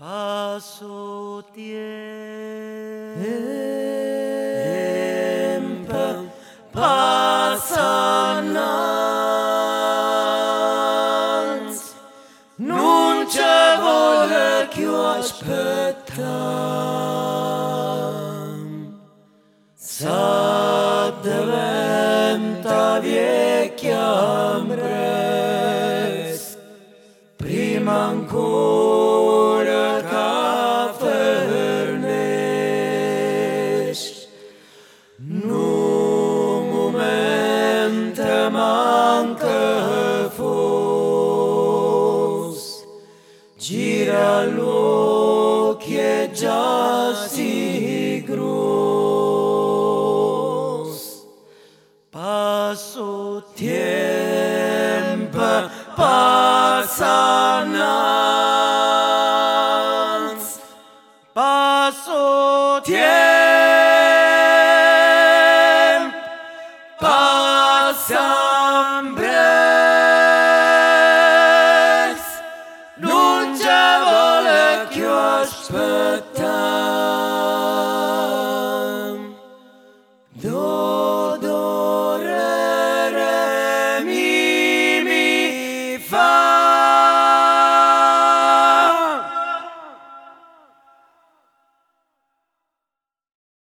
Passo tempo passa innanzi, non c'è vuole più aspettare, sa diventa vecchia prima ancora che fernesce, un momento manca fosse, gira l'occhio e già si grosso, passo tempo passa innanzi, passo tempo passa in breve.